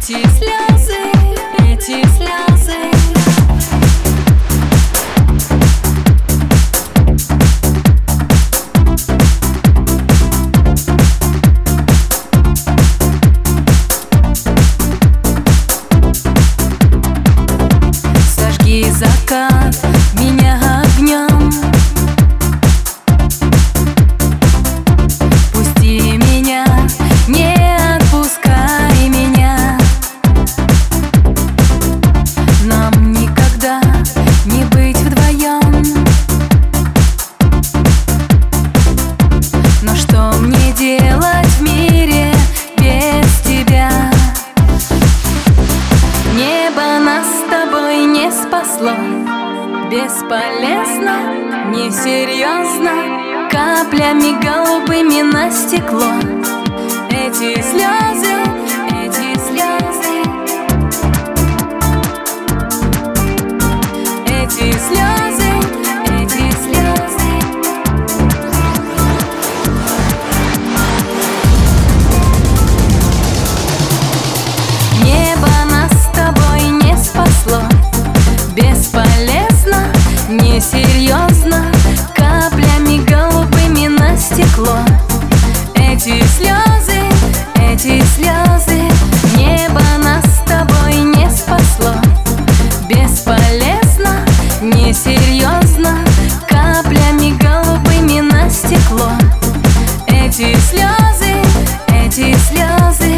Эти слезы, эти слезы. Сожги закат меня огнем, пусти меня, не отпускай меня. Нам никогда не быть вдвоем. Но что мне делать в мире без тебя? Небо нас с тобой не спасло, бесполезно, несерьезно, каплями голубыми на стекло. Эти слезы, эти слезы. Эти слезы, эти слезы. Небо нас с тобой не спасло, бесполезно, несерьезно, каплями голубыми на стекло. Эти слезы, эти слезы. Небо нас с тобой не спасло, бесполезно, несерьезно, каплями голубыми на стекло. Эти слезы, эти слезы.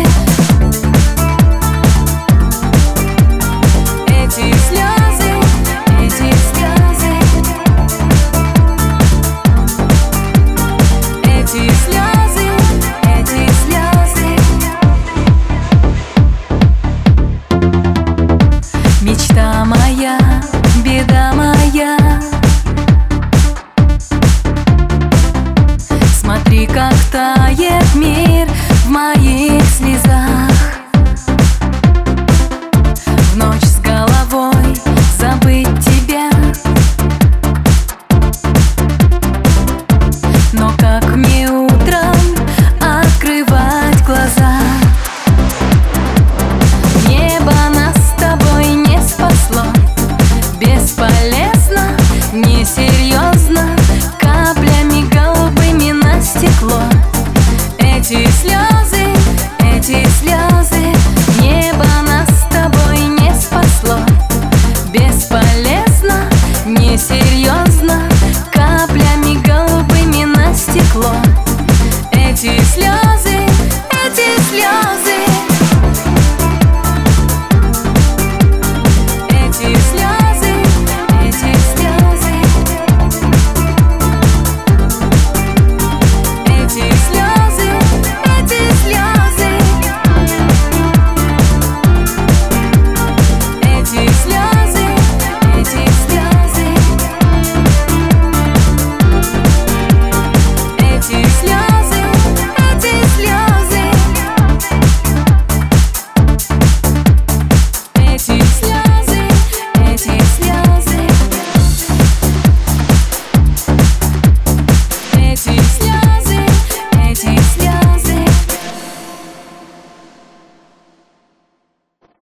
Эти слезы, эти слезы. Эти слезы, эти слезы. Мечта моя, беда моя. Смотри, как тает мир в моих снах.